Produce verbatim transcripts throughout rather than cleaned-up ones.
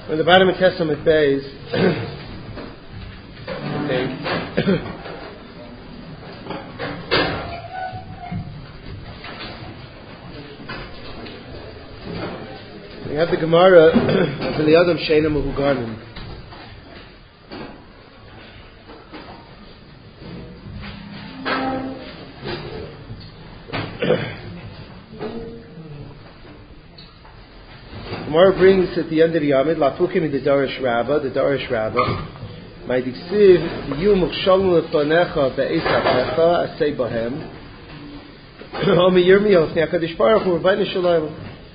On the bottom of Testament Bays, we have the Gemara of the Adam Sheina Mehuganim. Gemara brings at the end of the Yamid, Lafukim in the Darish Rabbah, the Darish Rabbah, my diksiv, Yu Mukshalmu Lefanecha Be'ez Hapecha, Asei Bahem, Omi Yirmiyah, Lefnei HaKadosh Baruch Hu, Rebbeinu Shalom.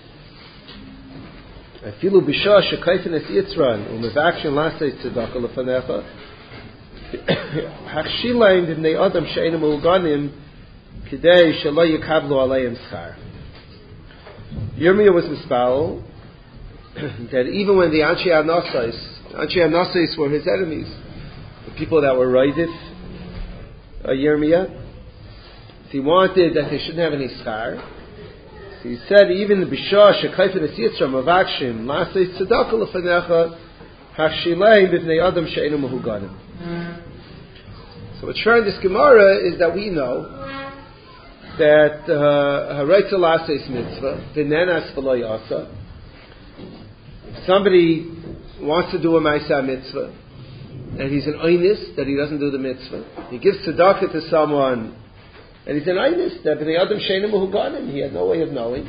Afilu B'shah Shekayfen Es Yitzran, Umevakshin Lasei Tzedakah Lefanecha, Hachshilayim B'nei Adam She'einu Mehuganim, Kidei Shelo Yikablu Aleim Schar. Yirmiyah was mispal that even when the Anshe HaNasais, Anshe HaNasais were his enemies, the people that were Raidif, uh, Yirmiyah, he wanted that they shouldn't have any schar. So he said, even the Bishah Shekayfen Es Yitzram Avakshim Lasei Tzedakah Lefanecha Hachshileim B'nei Adam She'einu Mehuganim. So what's true in this Gemara is that we know that Haraitza Laseis Mitzvah V'nenas V'lo Yasa. If somebody wants to do a Ma'aseh Mitzvah and he's an Einis that he doesn't do the Mitzvah, he gives tzedakah to someone and he's an Einis that B'nei Adam She'einu Mehuganim, he had no way of knowing.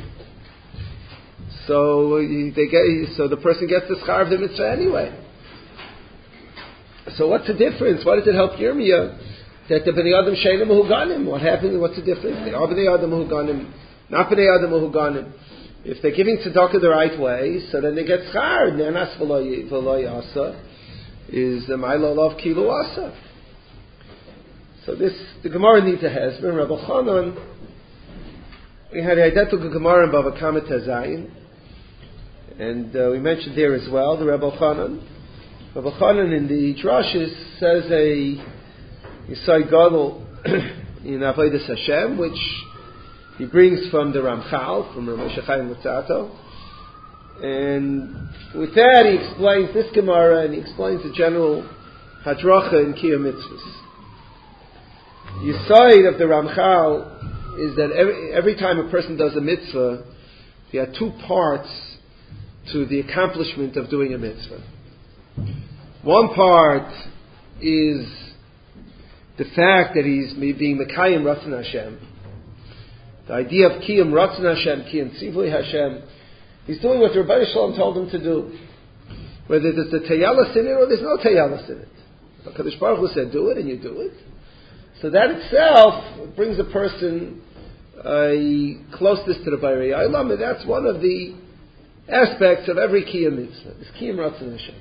So he, they get, so the person gets the schar of the Mitzvah anyway. So what's the difference? Why does it help Yirmiyah that the B'nei Adam She'einu Mehuganim? What happens? What's the difference? They are B'nei Adam Mehuganim, not B'nei Adam Mehuganim. If they're giving tzedakah the right way, so then they get schar. Ne'anas v'lo yasa is the ma'ila of kilu asa. So this, the Gemara needs a hezbollah. Rabbi Chanan, we had the identical Gemara in Bava Kama Tazayin, and uh, we mentioned there as well the Rabbi Chanan. Rabbi Chanan in the Drashis says a Yisai Gadol in Avodas Hashem, which he brings from the Ramchal, from Rav Moshe Chaim Luzzatto. And with that he explains this Gemara and he explains the general Hadracha in Kiyum Mitzvahs. The side of the Ramchal is that every, every time a person does a mitzvah, he had two parts to the accomplishment of doing a mitzvah. One part is the fact that he's being Mekayim Ratzon Hashem. The idea of Kiyum Ratzon Hashem, Kiyum Tzivui Hashem, he's doing what Rebbeinu Shalom told him to do. Whether there's the Tayalas in it or there's no Tayalas in it. HaKadosh Baruch Hu said, do it, and you do it. So that itself brings a person uh, closeness to the Bari Olam, and that's one of the aspects of every Kiyum Mitzvah. It's Kiyum Ratzon Hashem.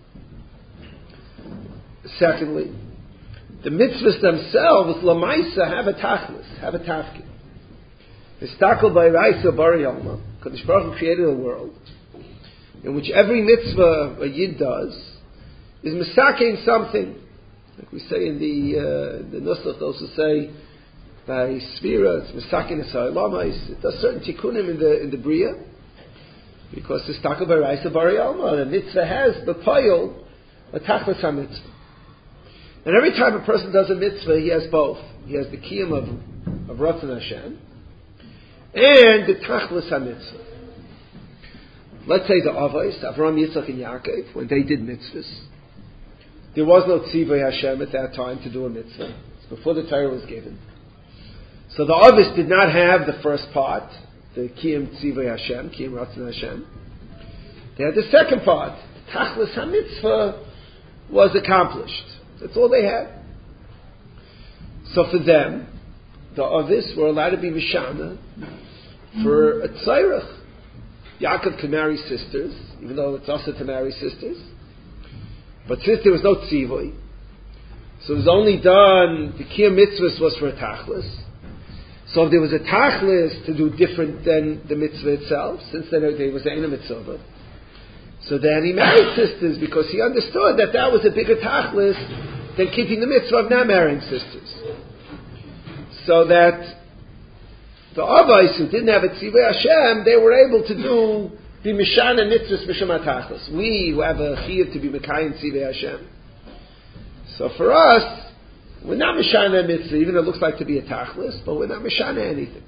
Secondly, the mitzvahs themselves, Lamaisa, have a tachlis, have a tafkid. Mistakel by Raisa Bari Olam. Kadosh Baruch Hu created a world in which every mitzvah a yid does is misaking something. Like we say in the uh, the Nusach, those who say by Sphira, it's misaking esaylamais. It does certain tikkunim in the in the bria because it's takel by Raisa Bari Olam. The mitzvah has the payil a tachlis ha-mitzvah. And every time a person does a mitzvah, he has both. He has the kiyum of of Ratzon Hashem and the tachlis ha-mitzvah. Let's say the Avos, Avram, Yitzchak, and Yaakov, when they did mitzvahs, there was no tzivui Hashem at that time to do a mitzvah. It's before the Torah was given. So the Avos did not have the first part, the kiyum tzivui Hashem, kiyum Ratzon Hashem. They had the second part. Tachlis ha-mitzvah was accomplished. That's all they had. So for them, the Avos were allowed to be Mishana for a tzairach. Yaakov could marry sisters, even though it's also to marry sisters. But since there was no tzivui, so it was only done, the kiyum mitzvahs was for a tachlis. So if there was a tachlis to do different than the mitzvah itself, since then there was a mitzvah, so then he married sisters because he understood that that was a bigger tachlis than keeping the mitzvah of not marrying sisters. So that the Avos who didn't have a tzivui Hashem, they were able to do be Mishana Mitzvahs Misham HaTachlis. We who have a chiyuv to be Mekayim Tzivei Hashem. So for us, we're not Mishana Mitzvah, even though it looks like to be a Tachlis, but we're not Mishana anything.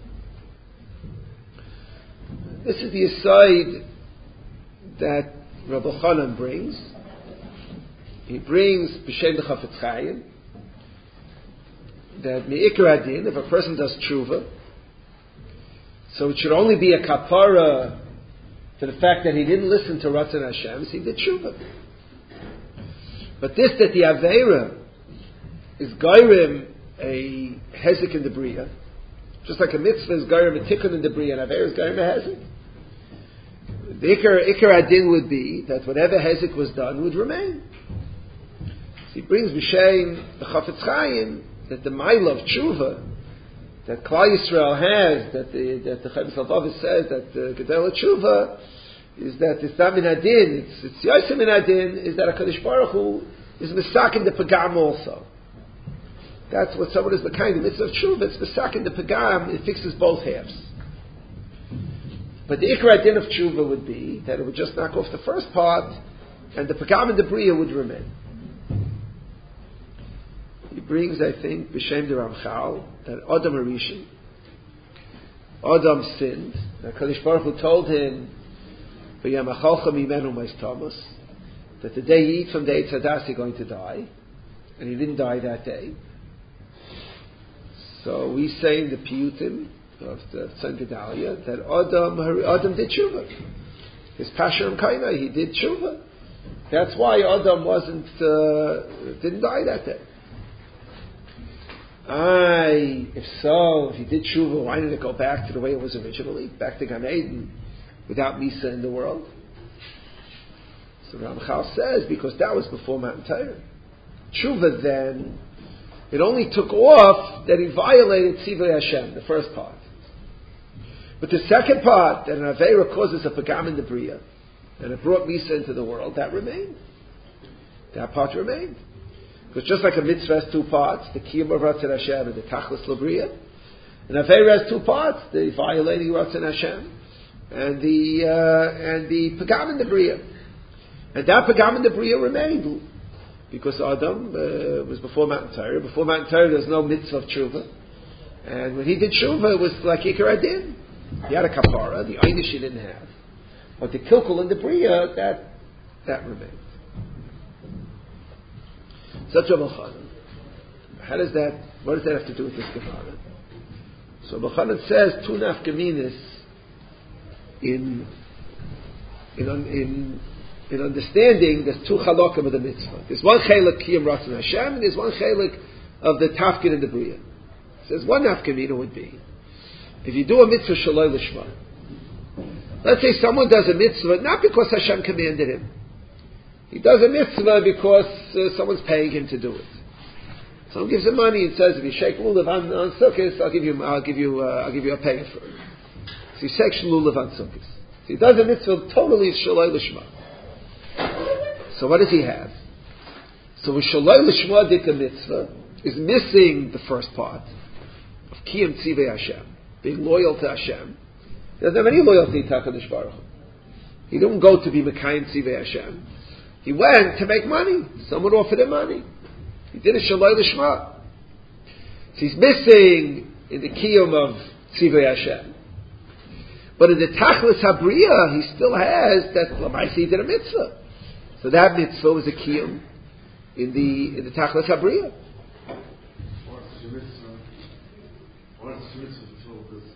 This is the aside that Rabbi Chanan brings. He brings B'Shem the Chafetz Chaim that Me'ikar Adin, if a person does tshuva, so it should only be a kapara to the fact that he didn't listen to Ratzon Hashem, so he did tshuva. But this, that the Aveira is Gairim a Hezek in the Bria, just like a mitzvah is Gairim a Tikkun in the Bria, and Aveira is Gairim a Hezek. The Ikar, Ikar Adin would be that whatever Hezek was done would remain. So he brings B'Shem the Chafetz Chaim that the Maila of Tshuva that Klal Yisrael has, that the that the Chaim Salvavis says that the Gedel Tshuva is that it's not min adin, it's it's Yosef min adin, is that HaKadosh Baruch Hu is misakin the pagam also. That's what someone is the kind of mitzvah of Tshuva. It's misakin the pagam. It fixes both halves. But the Ikar Adin of Tshuva would be that it would just knock off the first part, and the pagam and the bria would remain. He brings, I think, B'Shem the Ramchal, that Adam Arishan, Adam sinned. That Kadosh Baruch Hu told him, "V'yamachalcha mimenu ma'is that the day you eat from the Eitz Hadas you're going to die," and he didn't die that day. So we say in the Piyutim of the Tzon Gedalia that Adam Adam did tshuva. His Pasha Kaina, he did tshuva. That's why Adam wasn't uh, didn't die that day. Aye, if so, if he did tshuva, why did it go back to the way it was originally, back to Gan Eden, without Misa in the world? So Ramchal says, because that was before Matan Torah. Tshuva then, it only took off that he violated Tzivei Hashem, the first part. But the second part, that an Aveira causes a Pagam in the Bria, and it brought Misa into the world, that remained. That part remained. Because just like a mitzvah has two parts, the Kiyum of Ratzon Hashem and the Tachlis L'Bria, an Aveira has two parts, the violating Ratzon Hashem and the uh, and the Pagam in the Bria. And that Pagam in the Bria remained. Because Adam uh, was before Matan Torah. Before Matan Torah there was no mitzvah of tshuva. And when he did tshuva it was like Ikar Adin. He had a kapara, the einish he didn't have. But the kilkul in the Bria, that that remained. Such a Bachanan. How does that, what does that have to do with this Gemara? So Bachanan says two nafkaminis in in in in understanding there's two chalakim of the mitzvah. There's one chalik kiyam ratzon Hashem, and there's one chalik of the tafkid in the bria. It says one nafkamina would be if you do a mitzvah shaloi lishma. Let's say someone does a mitzvah not because Hashem commanded him. He does a mitzvah because uh, someone's paying him to do it. Someone gives him money and says, "If you shake lulav on, on sukkahs, I'll give you, I'll give you, uh, I'll give you a pay for it." So he shakes lulav on sukkahs. So he does a mitzvah totally shaloi lishma. So what does he have? So with shaloi lishma dik a mitzvah is missing the first part of kiyam tzivei Hashem, being loyal to Hashem. He doesn't have any loyalty to HaKadosh Baruch Hu. He didn't go to be mekayim tzivei Hashem. He went to make money. Someone offered him money. He did a shaloi lishma. So he's missing in the kiyum of tzivei Hashem. But in the tachlis habriya, he still has that l'maisa he did a mitzvah. So that mitzvah was a kiyum in the in the tachlis habriya. What's the mitzvah? What's the mitzvah for this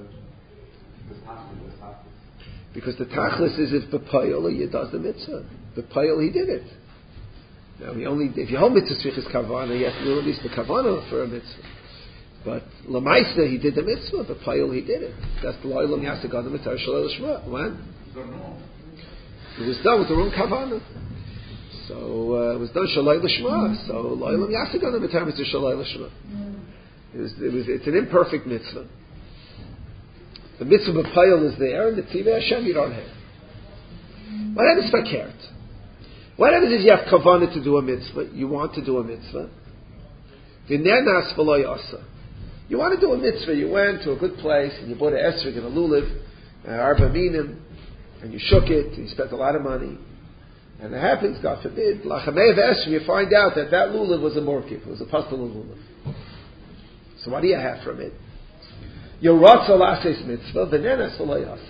this tachlis? This tachlis? Because the tachlis is if b'payil he does the mitzvah. B'payil he did it. Now he only if you hold mitzvah strichas kavana, you have to do at least the kavana for a mitzvah. But l'maisa he did the mitzvah. B'payil he did it. That's the loylam yasagad the mitzvah shalei l'shma. When? It was done with the wrong kavana. So uh, it was done shalei l'shma. So loylam yasagad the mitzvah shalei l'shma. It was, it was it's an imperfect mitzvah. The mitzvah b'payil is there, and the tzivei Hashem you don't have. What happens if I can't? What happens if you have kavanah to do a mitzvah? You want to do a mitzvah. V'nenas v'lo yasa. You want to do a mitzvah. You went to a good place and you bought an esrog and a lulav, and arba minim, and you shook it, and you spent a lot of money, and it happens, God forbid, Lachamei V'Eshim, you find out that that lulav was a morkiv, it was a pastel lulav. So what do you have from it? Yoratza Lases Mitzvah, V'nenes V'lo.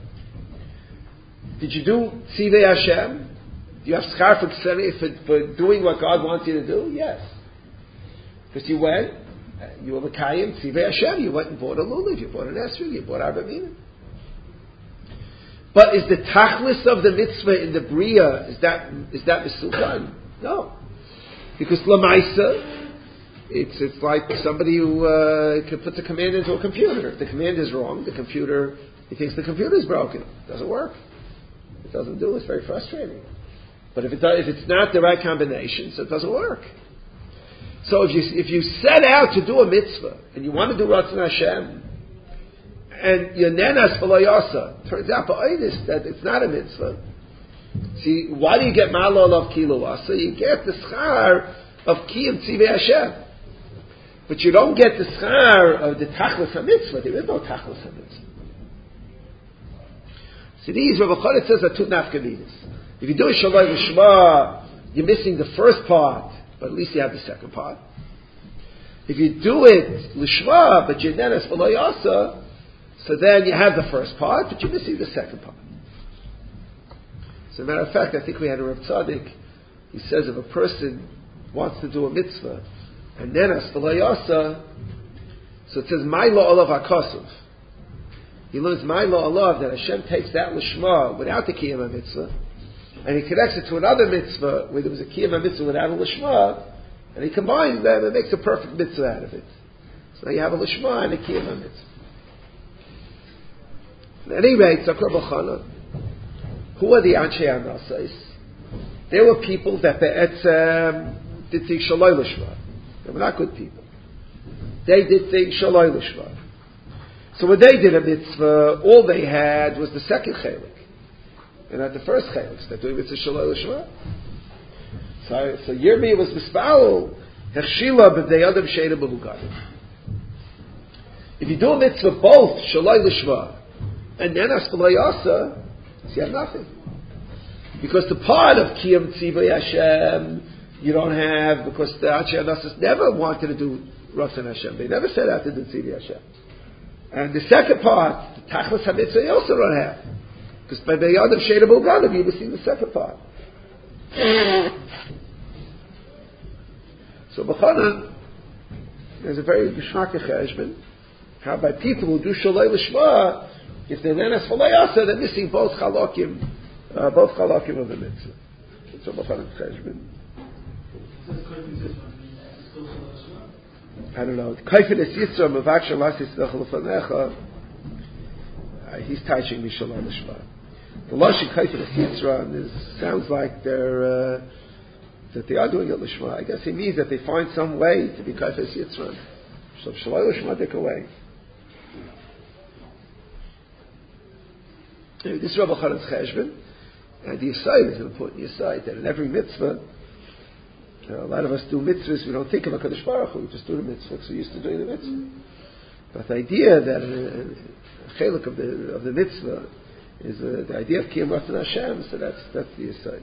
Did you do Tzivei Hashem? Do you have schar for, for, for doing what God wants you to do? Yes. Because you went, you were Mekayim, Tzivei Hashem, you went and bought a lulav, you bought an esrog, you bought Arba Minim. But is the tachlis of the mitzvah in the bria, is that is that Mesukhan? No. Because Lamaisa, it's it's like somebody who uh, puts a command into a computer. If the command is wrong, the computer, he thinks the computer is broken. It doesn't work. It doesn't do, it's very frustrating. But if it does, if it's not the right combination, so it doesn't work. So if you if you set out to do a mitzvah, and you want to do Ratzon Hashem, and your nenas v'lo, turns out ba'oidis that it's not a mitzvah. See, why do you get malol of kilo asa? You get the schar of kiyum tzivei Hashem, but you don't get the schar of the tachlis hamitzvah. There is no tachlis hamitzvah. See, these Rav Chodet says are two nafkaminas. If you do a shaloi l'shma, you're missing the first part, but at least you have the second part. If you do it l'shma, but your nenas v'lo yasa, so then you have the first part, but you're missing the second part. As a matter of fact, I think we had a Rav Tzaddik, he says if a person wants to do a mitzvah, and then as v'lo yasa, so it says, my law olav hakosov. He learns my law olav, that Hashem takes that l'shma without the kiyam mitzvah, and he connects it to another mitzvah where there was a kiyam mitzvah without a l'shma, and he combines them and makes a perfect mitzvah out of it. So now you have a l'shma and a kiyam mitzvah. At any rate, Zakor B'chana, who are the Anshe Anasais? They were people that be'etzem did things shaloi l'shma. They were not good people. They did things shaloi l'shma. So when they did a mitzvah, all they had was the second chelik. And not the first chelik. They're doing mitzvah shaloi l'shma. So, so Yirmiyah was mispal, hechshila b'dei adam she'ena b'mugadim. If you do a mitzvah both shaloi l'shma, and then as v'lo yasa, so you have nothing. Because the part of Kiyam Tzivay Hashem, you don't have, because the Anshe Anasas never wanted to do Ratzon Hashem. They never set out to do Tzivay Hashem. And the second part, the Tachlis HaMitzvah, you also don't have. Because by the Yad of She'ena B'Ugadim, you've seen the second part. So B'chana, there's a very Geshmak Cheshbon, how by people who do Shaloi L'Shma, if they're nenas v'lo yasa, they're missing both chalakim, uh, both chalakim of the mitzvah. It's a b'chana cheshbon. I don't know. Kaifin es yitzra mevak shalas yitzrach l'fanecha. He's touching me shalom l'shma. The lashon kaifin es yitzra is sounds like they're uh, that they are doing it l'shma. I guess he means that they find some way to be kaifin es yitzra. So shalom l'shma take away. This is Rabbi Chanan's cheshbon, and the Yisayid is an important Yisayid, that in every mitzvah, you know, a lot of us do mitzvahs, we don't think of HaKadosh Baruch Hu, we just do the mitzvah, because we're used to doing the mitzvah. But the idea that a chelik of the, of the mitzvah is uh, the idea of Kiyam Ratzon Hashem, so that's, that's the Yisayid.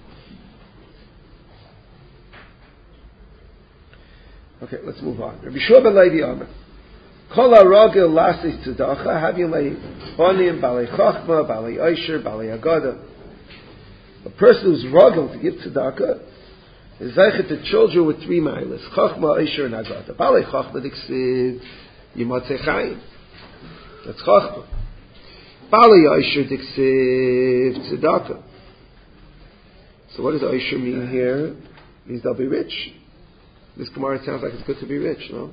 Okay, let's move on. Rabbi Shua ben Levi Amar. Kol harogel lasis tzedakah havim le'bonim balei chachma, balei oisher, balei agada. A person who's rogel to give tzedakah is zeichet to children with three miles: chachma, oisher, and agada. Balei chachma diksiv yimatzei chayim. That's chachma. Balei oisher diksiv tzedakah. So what does oisher mean here? It means they'll be rich. This Gemara sounds like it's good to be rich, no?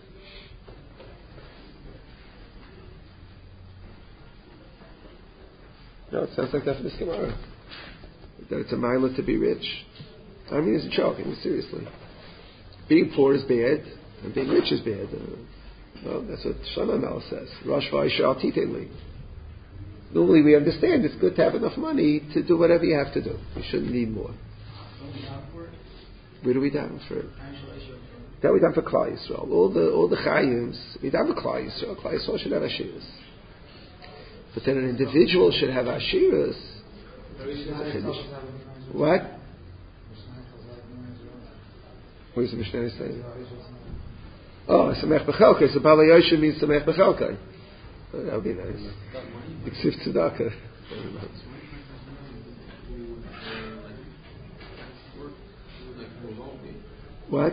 No, it sounds like that's this Gemara. That it's a mila to be rich. I mean, it's a joke. I mean, seriously. Being poor is bad, and being rich is bad. Uh, well, that's what Shlomo Mel says. Rosh v'Aisha al titeli. Normally we understand it's good to have enough money to do whatever you have to do. You shouldn't need more. Where do we down for? That we down for Klal Yisrael. All the all the Chayims, we down for Klal Yisrael. Klal Yisrael should have a shiras. But then an individual should have ashiras. What? What is the Mishnah saying? Oh, Samech B'chelkai. So Bala Yosha means Samech B'chelkai. Oh, that would be nice. Iksiv Tzedakah. What?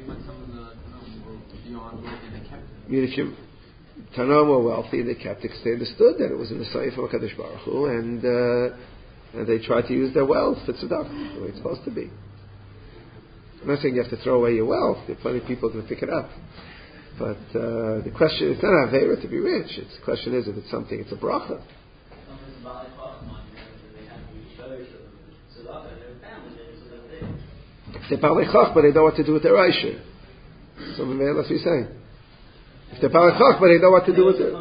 I mean, if you Tanam were wealthy, they kept it. They understood that it was in the Saif of HaKadosh Baruch Hu, and uh, and they tried to use their wealth for tzedakah, the way it's supposed to be. I'm not saying you have to throw away your wealth. There are plenty of people who can pick it up. But uh, the question, it's not an avera to be rich. It's, the question is if it's something, it's a bracha. They're Balei Chach, but they know what to do with their Aisha. So that's what you're saying. If they're Balei Chach, but they know what to do with it.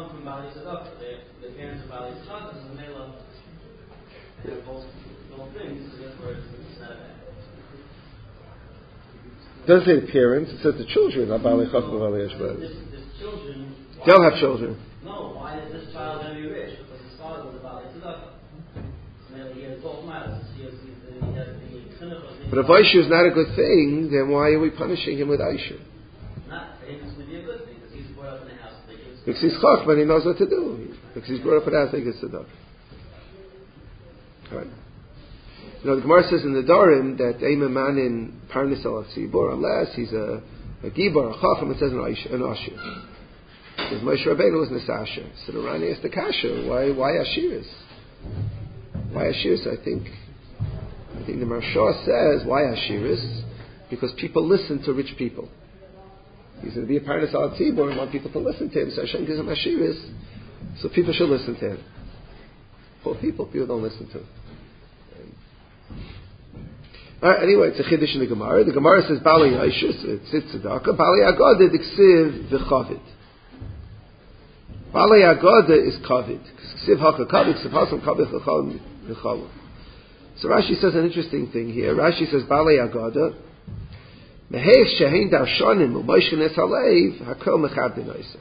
It doesn't say the parents, it says the children are Balei Chach and Balei Yeshua. They'll have children. No, why is this child going to be rich? Because his father was a Balei Tzedakah. He has both mouths. He has the But if Aisha is not a good thing, then why are we punishing him with Aisha? Not for him, it's going to be a good thing because he's brought up in the house. Because he's chach, but he knows what to do. Because he's brought up in the house, he gets tzedakah. Right. You know, the Gemara says in the Dorim that Eimah man in Parnis al Tzibor, unless he's a, a Gibor, a Chacham, it says an Aisha. An Asher. Because Moshe Rabbeinu was Nesasha. So the Rani asked the Kasha, why, why Ashiris? Why Ashiris? I think. I think the Marsha says, why Ashiris? Because people listen to rich people. He's going to be a Parnas al Tzibor and want people to listen to him. So Hashem gives him Ashiris. So people should listen to him. Poor people, people don't listen to him. Alright, anyway, it's a Chiddush in the Gemara. The Gemara says, Bali Yaishus, it's Tzedakah. Bali Agada, Diksiv, V'chavid. Bali Agada is Kavid. Ksiv Haka Kavid, Ksiv Hasam Kavid, V'chavid. So Rashi says an interesting thing here. Rashi says, Bali Agada, Mehev Shehein Darshanim, U'Moshe Nes Halev, Hakol Mechab B'Noisem.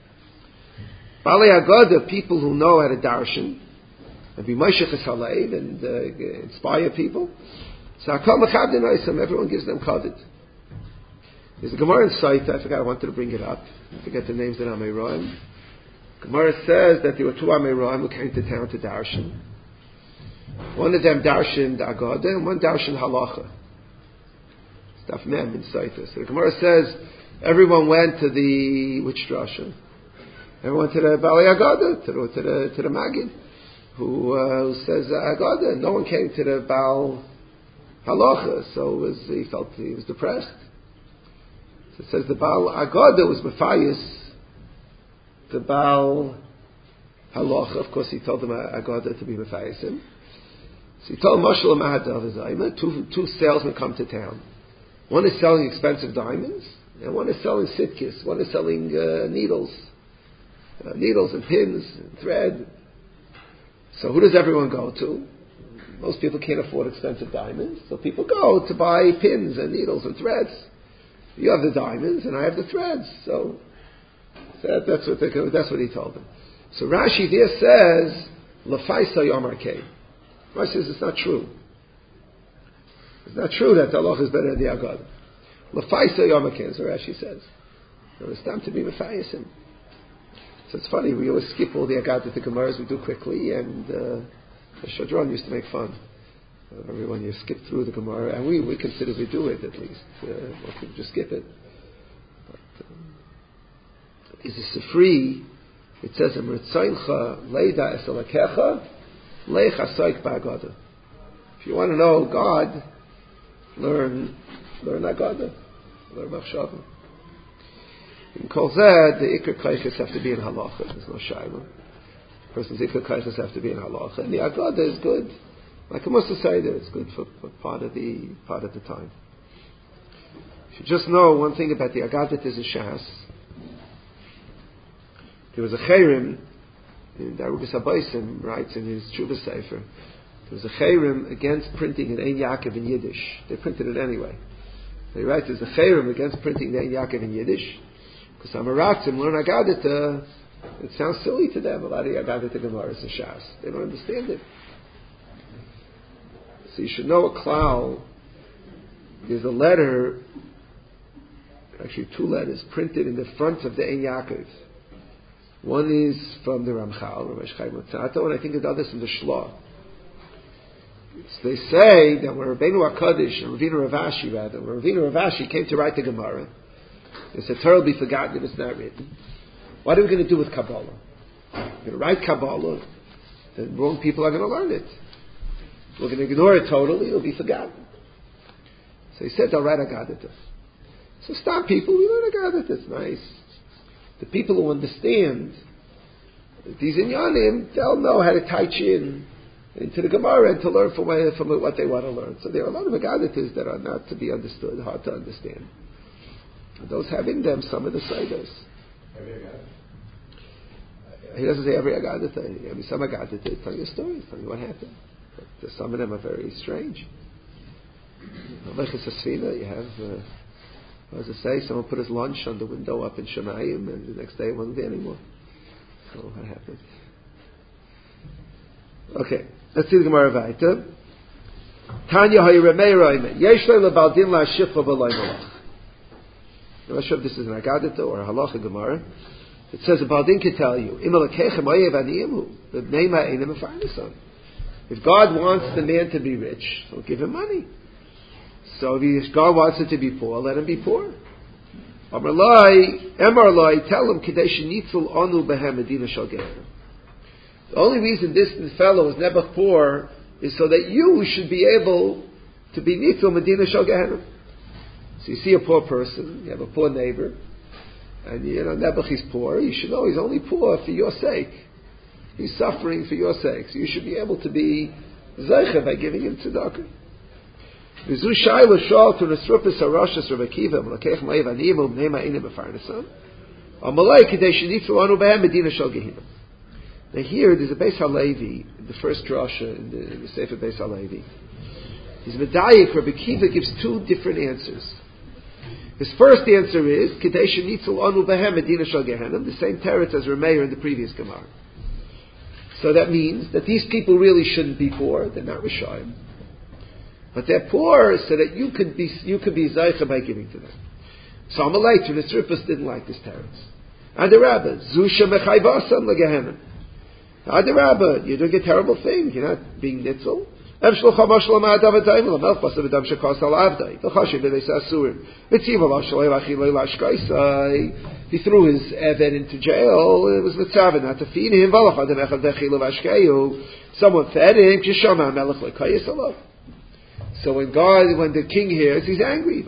Bali Agada, people who know how to darshan, and be Moshe Nes Halev, and uh, inspire people. So Hakol Mechab B'Noisem, everyone gives them Kavid. There's a Gemara in Saita, I forgot, I wanted to bring it up. I forget the names of the Ameroim. Gemara says that there were two Ameroim who came to town to darshan. One of them darshan Agada and one darshan Halacha. Stuff mem in Saita. So the Gemara says everyone went to the which drasha? Everyone to the Bali Agada, to the to the, to the Magid, who, uh, who says uh, Agada. No one came to the Baal Halacha, so it was, he felt he was depressed. So it says the Baal Agada was Matthias. The Baal Halacha, of course, he told them Agada to be Matthias him. So he told Moshe Mahadav Zayma, two two salesmen come to town. One is selling expensive diamonds, and one is selling sitkis. One is selling uh, needles, uh, needles and pins and thread. So who does everyone go to? Most people can't afford expensive diamonds, so people go to buy pins and needles and threads. You have the diamonds, and I have the threads. So, so that, that's what they, that's what he told them. So Rashi there says, "Lafaisa Yomar Kei." Rashi says it's not true. It's not true that the Allah is better than the Agad. L'faisa yomakin, so Rashi says. So it's time to be Mephayisim. So it's funny, we always skip all the Agad the Gemaras, we do quickly, and uh, the Shadron used to make fun. Uh, everyone, you skip through the Gemara, and we, we consider we do it at least. Uh, most people just skip it. But, um, is a Sifri, it says, Mritzaincha leida esalakecha leich asaik ba'agada. If you want to know God, Learn, learn Agada, learn Machshava. In Kol Zed, the Iker Kaiches have to be in Halacha. There's no Shaila. The person's Iker Kaiches have to be in Halacha, and the Agada is good. Like a Musa Seder, it's good for, for part of the part of the time. If you just know one thing about the Agada is a Shas. There was a Chayrim, in Darubis Abaysim writes in his Tshuva Sefer. There was a chayrim against printing in Ein Yaakov in Yiddish. They printed it anyway. They write there's a chayrim against printing in Ein Yaakov in Yiddish because Amaratzim learn Agada to, It sounds silly to them. A lot of Agadita Gemaras and Shas. They don't understand it. So you should know a klal. There's a letter, actually two letters, printed in the front of the Ein Yaakov. One is from the Ramchal, Rav Chaim Matzato, and I think the other is from the Shloh. So they say that when Rabbeinu HaKadosh, and Ravina Ravashi rather, when Ravina Ravashi came to write the Gemara, they said, Torah will be forgotten if it's not written. What are we going to do with Kabbalah? We're going to write Kabbalah, then wrong people are going to learn it. We're going to ignore it totally, it'll be forgotten. So he said, I'll write Agadita. So stop people, we learn Agadita, it's nice. The people who understand these inyanim, they'll know how to touch in into the Gemara and to learn from, from what they want to learn. So there are a lot of Agaditas that are not to be understood, hard to understand. And those have in them some of the Saidas. Every Agadita? He doesn't say every Agadita. I mean, some Agadita is telling you stories, telling you what happened. But some of them are very strange. Like a Sasfina, you have, uh, what does it say? Someone put his lunch on the window up in Shemayim, and the next day it wasn't there anymore. So what happened? Okay, let's see the Gemara Vaita. Tanya Hayiremei Roime. Yesh Leila Baldin La Shifra B'Loi Malach. I'm not sure if this is an Agadita or a Halacha Gemara. It says a Baldin can tell you, if God wants the man to be rich, he'll give him money. So if God wants it to be poor, let him be poor. Amarlai, Emarlai, tell him, Kadesh Nitzul Anu Behem Medina Shal Gehenna. The only reason this fellow is never poor is so that you should be able to be Nitzul Medina Shal Gehenna. So you see a poor person, you have a poor neighbor, and you know, Nebuch is poor, you should know he's only poor for your sake. He's suffering for your sake. So you should be able to be Zeicha by giving him tzedakah. V'zu shayla shal to Nesrupis HaRashas Rav Akiva M'lakech Ma'ev Aniyim U'Bnei Ma'ina B'Farnasan Amalei K'dei Shenitzu Anu B'hem Medina Shal Gehinnom. Now here, there's a Beis HaLevi, the first drasha in the, in the Sefer Beis HaLevi. His Medayik, Rav Akiva gives two different answers. His first answer is K'dei Shenitzu Anu B'hem Medina Shal Gehinnom, the same teretz as Rameir in the previous Gemara. So that means that these people really shouldn't be poor, they're not Rishayim. But they're poor so that you could be you could be Zaycha by giving to them. So Amalei to the Nisrupus didn't like this teretz. Adarabba, Zusha Mechayvasam Legehenna. Adarabba, you're doing a terrible thing, you're not being nitzel. He threw his Eved into jail. It was mitzvah not to feed him. Someone fed him. So when God, when the king hears, he's angry.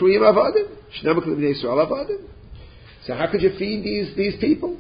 So how could you feed these these people?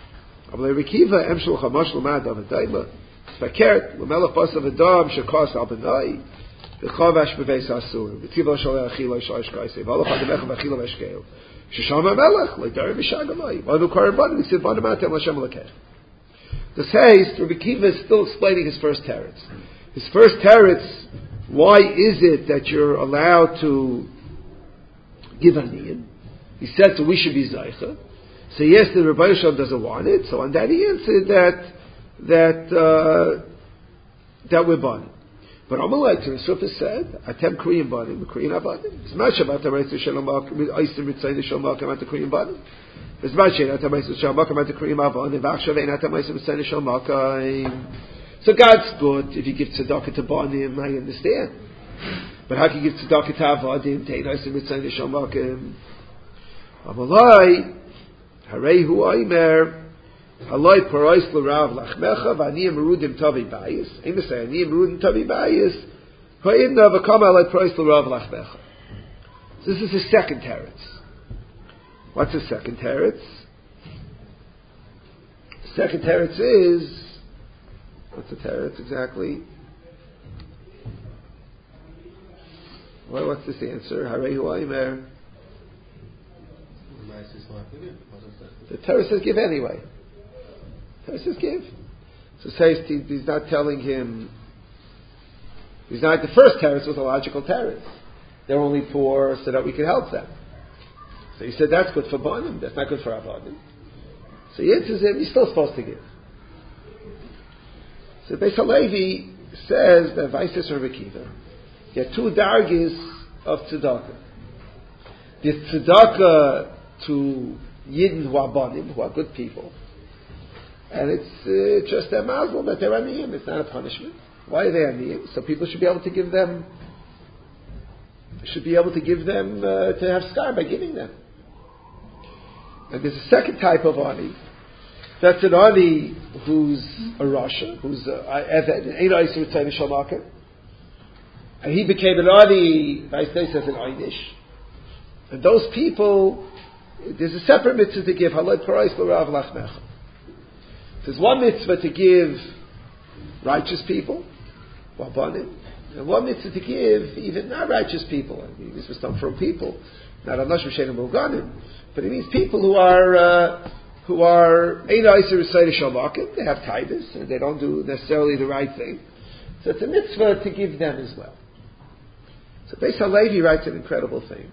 Fakert, Lamelach Basav Adam, Shakos Albanai, the Chavash Beves Asur, the Tiva Shalei Achila Shalish Kaisei, Valach Adamech Vachila Veshkeo, Shisham Amelech, like Dari Vishagamai, Vanu Karabani, he said, Vanamatem Lashem Lakech. The says, Rabbi Kiva is still explaining his first teretz. His first teretz, why is it that you're allowed to give aniyim? He said, so we should be Zaycha. So yes, the Rabbi Yisham doesn't want it, so on that he answered that that uh, that we're bonded. But Amalek to the Sufa said, Atem Korean bonding, the Korean bonding. It's much about the right to Shalom Isim Ritzayin Shalom about the Korean bonding. It's much about the right to Shalom about the Korean bonding. Vachshav Ein Atem Isim Ritzayin Shalom. So God's good if you give tzedakah to bonding, I understand. But how can you give tzedakah to avodim? Tein Isim Ritzayin Shalom. Amalek, Harei Hu Aimer. Haloi Parois L'Rav Lachmecha V'Aniyim Merudim Tavi Bayis. Aim to say Aniyim Merudim Tavi Bayis. Ha'idna V'Kama Haloi Parois L'Rav Lachmecha. This is his second teretz. What's his second teretz? The second teretz is, what's the teretz exactly? Well, what's this answer? Harei Hu Aimer. The teretz says give anyway. He says give. So says he's not telling him. He's not the first teretz was a logical teretz. They're only poor so that we can help them. So he said that's good for Bonim. That's not good for Avodim. So he answers him, he's still supposed to give. So Beis Halevi says that Vaisis or Rekiva, there are two dargis of tzedakah. There's tzedakah to Yidden who are bonim, who are good people. And it's uh, just a mazel that they're aniyim. It's not a punishment. Why are they aniyim? So people should be able to give them, should be able to give them, uh, to have schar by giving them. And there's a second type of ani. That's an ani who's a Rasha, who's a Eved, Ein Oiser Tzayim Shalmakim. And he became an ani, I say, as an Einish. And those people, there's a separate mitzvah to give, Haloi Parais B'Rav Lachmecha. There's one mitzvah to give righteous people, Wabanim, and one mitzvah to give even not righteous people. I mean, this was done for people, not Anash M'Shenim Muganim, but it means people who are, uh, who are Ein Oiser Tzayim Shalmakim, they have titles, and they don't do necessarily the right thing. So it's a mitzvah to give them as well. So Beis Halevi writes an incredible thing.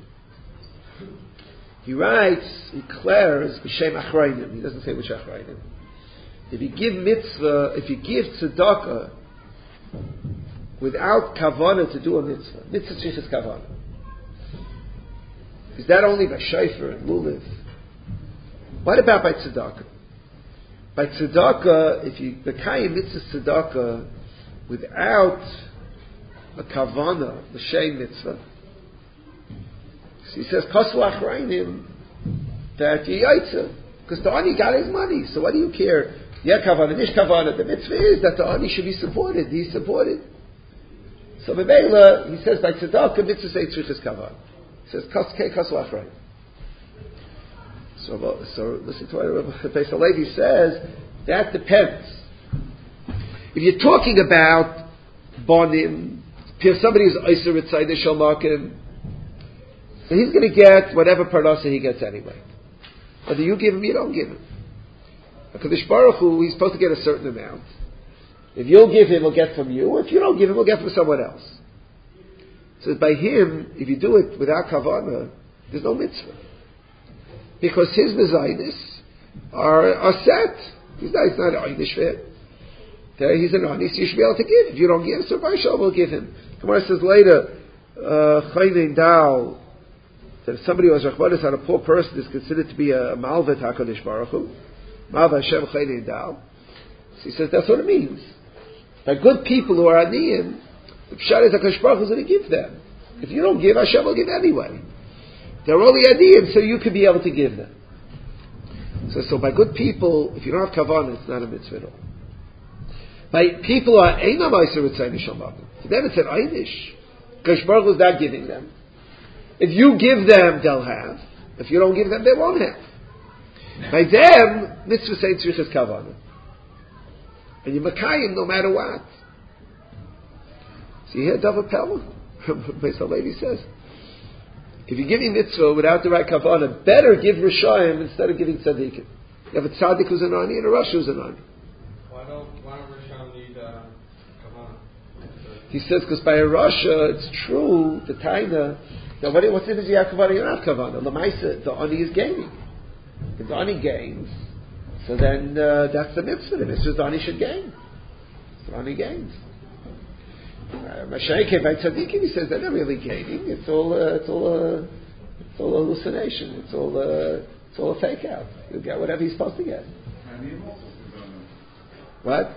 He writes, he declares, B'Shem Achrayim. He doesn't say which Achrayim. If you give mitzvah, if you give tzedakah without kavanah to do a mitzvah, mitzvah tzrichas kavanah. Is that only by shayfer and lulav? What about by tzedakah? By tzedakah, if you bekayim mitzvah tzedakah without a kavanah, l'shem mitzvah, so he says, Kosu Achrayim, that you yaitza. Because the ani got his money, so what do you care? Yeah, kavanah, nish kavanah. The mitzvah is that the ani should be supported. He's supported. So Bebela, he says, by tzedakah, mitzvah say tzrichas kavanah. He says, Kosu Achrayim. So, so listen to what Beis Halevi says. That depends. If you're talking about bonim, if somebody who's Oiser Tzayim Shalmakim, so he's going to get whatever parnasa he gets anyway. Whether you give him, you don't give him. HaKadosh Baruch Hu, he's supposed to get a certain amount. If you'll give him, he'll get from you. If you don't give him, he'll get from someone else. So by him, if you do it without kavanah, there's no mitzvah. Because his mezainis are, are set. He's not, he's not an einish for him. There, he's an ani, so you should be able to give. If you don't give, so Baruch will give him. Gemara says later, Chaynin Dal, that if somebody who has rachmanis on a poor person is considered to be a malvet HaKadosh Baruch Hu, malvet Hashem Chaynin Dal. So he says that's what it means. By good people who are aniyim, the pshat is HaKadosh Baruch Hu is going to give them. If you don't give, Hashem will give anyway. They're only aniyim, so you could be able to give them. So, so by good people, if you don't have kavanah, it's not a mitzvah at all. By people who are einam oiser tzayim shalmakim, for them it's an einish. HaKadosh Baruch Hu is not giving them. If you give them, they'll have. If you don't give them, they won't have. By them, mitzvah say tzrichas kavanah. And you makayim no matter what. So you hear David Pella? Beis Halevi says, if you're giving mitzvah without the right kavanah, better give Rishayim instead of giving tzaddikim. You have a tzaddik who's an ani and a rasha who's an ani. Why don't, why don't Rishayim need uh, kavanah? He says, because by a rasha, it's true, the taina, now, what, what's the difference? You have kavanah, you don't have kavanah. Lamaisa, the ani is gaining. If the ani gains, so then uh, that's the mitzvah. The mitzvah is the ani should gain. The ani gains. Mashaykeh by tzaddikim, he says they're not really gaining. It's all, uh, it's all, uh, it's all a hallucination. It's all, uh, it's all a fake out. You'll get whatever he's supposed to get. What?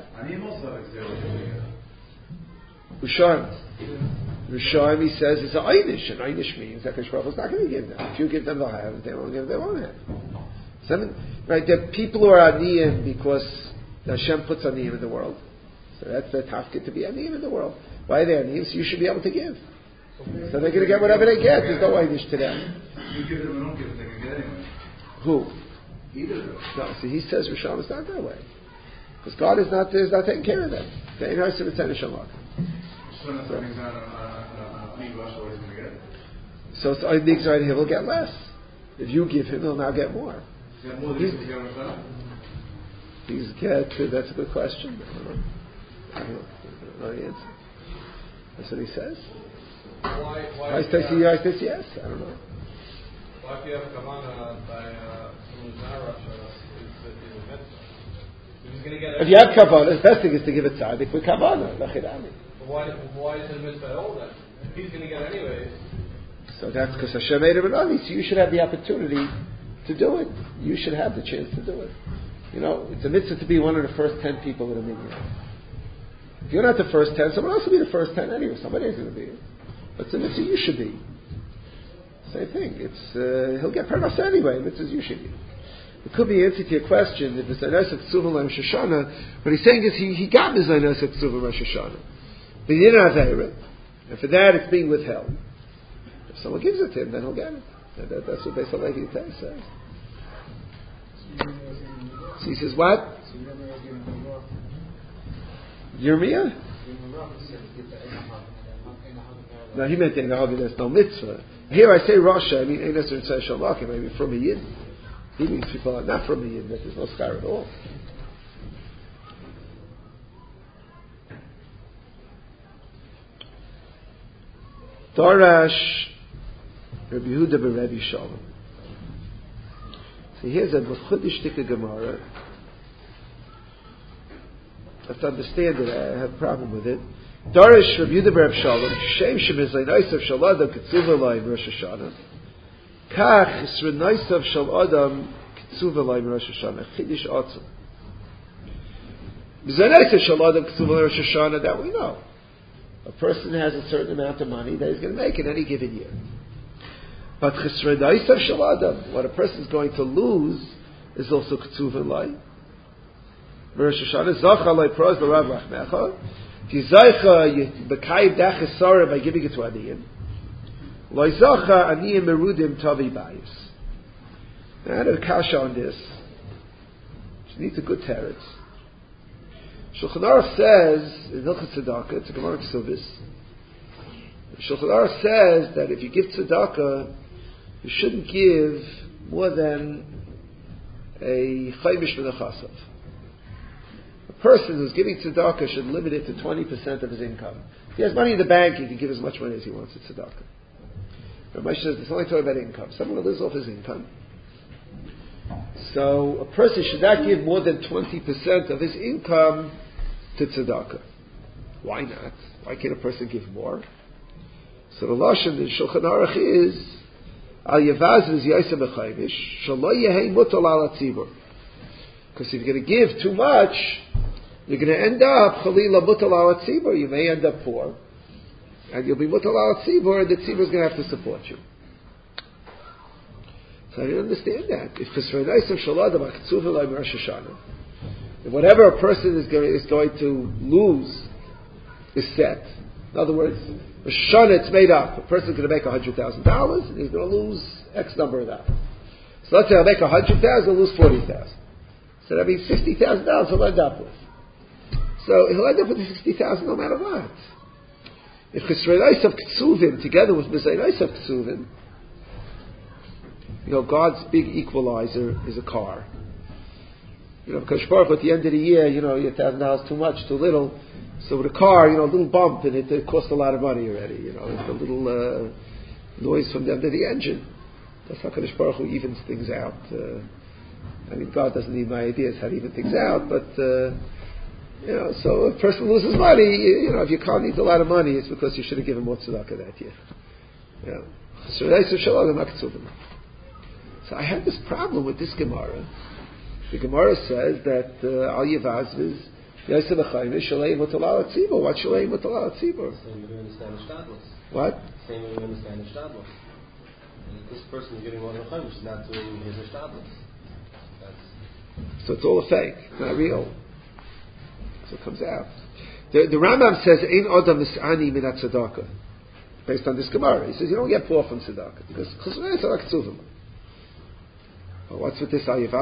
Rishon. Rishon, he says, it's an einish. An einish means that HaKadosh Baruch Hu is not going to give them. If you give them, they'll have. If they won't give, they won't have. Seven, right? There are people who are aniyim because Hashem puts aniyim in the world. So that's their tafkid to be aniyim in the world. Why are they aniyim? So you should be able to give. So they're going to get whatever they get. There's no einish to them. You give them and don't give them, they can get anyway. Who? Either. No, see, he says Rishon is not that way. Because God is not, is not taking care of them. They ain't nice to return to Shalom. So it's I think right, he will get less. If you give him, he'll now get more. He's, he's get. That's a good question. I don't know. I don't know, I don't know the answer. That's what he says. Why? Why? I say I say yes. I don't know. Why if you have kavanah by uh, someone who's not Russia, He's going to get if you have kavanah, the best thing is to give it tzaddik with kavanah. But why, why is it a mitzvah at all then? If he's going to get it anyways. So that's because Hashem made him an ani. So you should have the opportunity to do it. You should have the chance to do it. You know, it's a mitzvah to be one of the first ten people in a minyan. If you're not the first ten, someone else will be the first ten anyway. Somebody is going to be it. But it's a mitzvah you should be. Same thing. It's uh, he'll get parnasa anyway. Mitzvahs you should be. It could be answer to your question if it's Zaynos Ksuvim Rosh Hashanah. What he's saying is he, he got the Zaynos Ksuvim Rosh Hashanah. But he didn't have Eireh. And for that it's being withheld. If someone gives it to him, then he'll get it. And that, that's what Beis Halevi says. So he says, what? Yirmiyah? No, he meant in the Havi, there's no mitzvah. Here I say Rasha, I mean, ain't necessarily say Shalak, maybe from a Yid. He means people are not from a Yid, that there's no schar at all. Darash Rabbi Yehuda b'Rebbe Shalom. So here's a Mechudish Tika Gemara. I have to understand it. I have a problem with it. Darash Rabbi Yehuda b'Rebbe Shalom. Shem Shemizaynaisa Shal Adam Ketzuva Laim Rosh Hashanah. Kach Yisrinaisa Shal Adam Ketzuva Laim Rosh Hashanah. Chidish Atzim. Zaynaisa Shal Adam Ketzuva Rosh Hashanah. That we know. A person has a certain amount of money that he's going to make in any given year. But Chisradaisa Shal Adam, what a person is going to lose, is also Ketzuva Laim. Rosh Hashanah Zacha Lai Praz L'Rav Rachmecha. If you Zaycha, you B'kayim Dach Esara by giving it to Aniyim. Lai Zacha Aniyim Merudim Tavi Bayis. Now I had a kasha on this. She needs a good teretz. Shulchan Aruch says in Hilchot Tzedakah, it's a Gemara Ksuvis. Shulchan Aruch says that if you give tzedakah, you shouldn't give more than a chaymish v'nechasav. A person who's giving tzedakah should limit it to twenty percent of his income. If he has money in the bank, he can give as much money as he wants at tzedakah. Ramesh says it's only talking about income. Someone who lives off his income. So a person should not give more than twenty percent of his income to tzedakah. Why not? Why can't a person give more? So the lashon in Shulchan Aruch is al yevazviz yosem b'chaymish shelo yehei mutal al hatzibur. Because if you're going to give too much, you're going to end up chalila mutal al hatzibur. You may end up poor, and you'll be mutal al hatzibur, and the tzibur is going to have to support you. So I didn't understand that. If Kisreinaisim Shalada B'Ketzuva Lai Rosh Hashanah, if whatever a person is going, is going to lose is set. In other words, a Shana it's made up. A person is going to make a hundred thousand dollars, and he's going to lose X number of that. So let's say I'll make a hundred thousand, he'll lose forty thousand. So that means sixty thousand dollars he'll end up with. So he'll end up with the sixty thousand no matter what. If Kisreinaisim Ketzuvim together with Mizaynaisiv Ketzuvim, you know, God's big equalizer is a car. You know, because at the end of the year, you know, your thousand dollars too much, too little. So with a car, you know, a little bump in it, it costs a lot of money already. You know, it's a little uh, noise from the end of the engine. That's how Kadosh Baruch Hu evens things out. Uh, I mean, God doesn't need my ideas how to even things out, but uh, you know, so if a person loses money, you, you know, if your car needs a lot of money, it's because you should have given more tzedakah that year. Yeah. So So I had this problem with this Gemara. The Gemara says that Al Yevazviz Yosef Achayim Shalei Mutalal Tzibur. What Shalei Mutalal Tzibur? Same way we understand the Shtadlos. What? Same way we understand the Shtadlos. This person is giving one of the Chayim, she's not doing his Shtadlos. So it's all a fake, not real. So it comes out. The, the Rambam says Ein Adam Mis'ani Min HaTzedakah. Based on this Gemara, he says you don't get poor from tzedakah because Chesronei Tzedakah Tzuvim. Well, what's with this? So we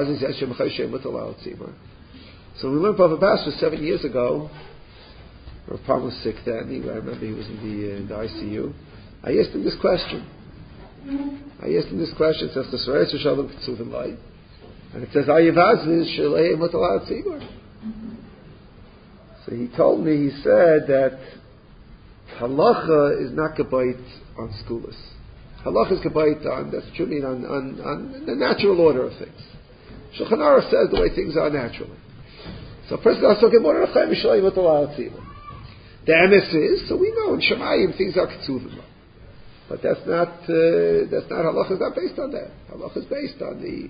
learned Bava Basra seven years ago. Rav Palm was sick then. He, I remember he was in the, uh, in the I C U. I asked him this question. I asked him this question. It says the Sorayis Shalom Ketzuvim Lai, and it says Ayivazviz Shalei Mutalal Tzibur. So he told me. He said that halacha is not gebayit on skulas. Halacha is gebayit on, that's truly on, on, on the natural order of things. Shulchan Aruch says the way things are naturally. So a person has to get more than a Chaim Yisrael with the La'al Tzila. The M S is, so we know in Shemayim things are Ketzuvim. But that's not, uh, that's not, halacha is not based on that. Halacha is based on the,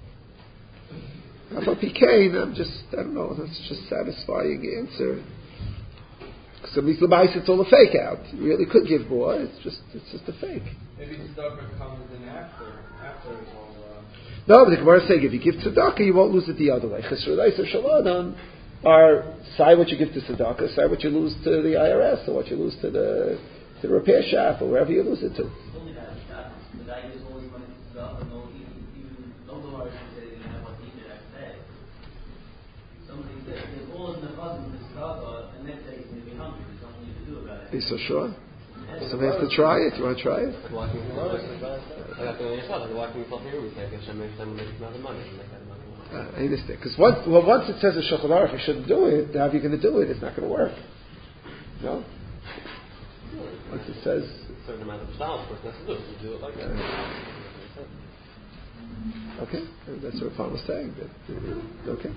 Afal Pikein, I'm just, I don't know, that's just satisfying answer. Because at least the mice, it's all a fake out. You really could give more, it's just, it's just a fake. Maybe tzedakah comes in after, after it's all, uh... No, but the Gemara is saying if you give tzedakah, you won't lose it the other way. Chesrodais or Shalom are, say what you give to tzedakah, say what you lose to the I R S, or what you lose to the, to the repair shop, or wherever you lose it to. Only that, the guy gives all his money to tzedakah, no, even, even, no Gemara should say they have what he did that day. Somebody says, if all in the cousin to tzedakah, the next day he's going to be hungry, there's nothing you can do about it. Are you so sure? Somebody has to try it. You want to try it? Uh, I understand. Because once, well, once it says a Shulchan Aruch, you shouldn't do it. Now, if you're going to do it, it's not going to work. No. Once it says a certain amount of styles, person has to do it. You do it like that. Okay, that's what Paul was saying. That, uh, okay.